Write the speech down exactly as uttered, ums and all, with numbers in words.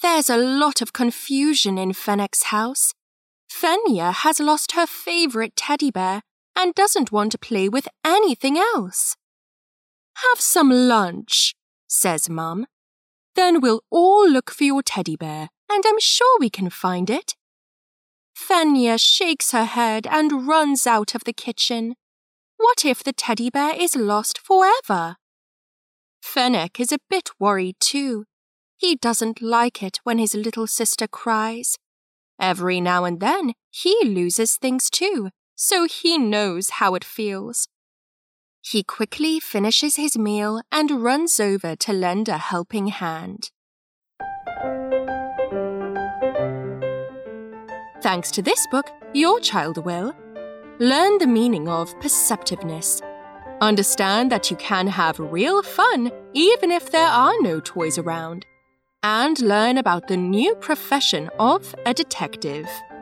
There's a lot of confusion in Fennec's house. Fenya has lost her favorite teddy bear and doesn't want to play with anything else. Have some lunch, says Mum. Then we'll all look for your teddy bear, and I'm sure we can find it. Fenya shakes her head and runs out of the kitchen. What if the teddy bear is lost forever? Fennec is a bit worried too. He doesn't like it when his little sister cries. Every now and then, he loses things too, so he knows how it feels. He quickly finishes his meal and runs over to lend a helping hand. Thanks to this book, your child will learn the meaning of perceptiveness, understand that you can have real fun even if there are no toys around, and learn about the new profession of a detective.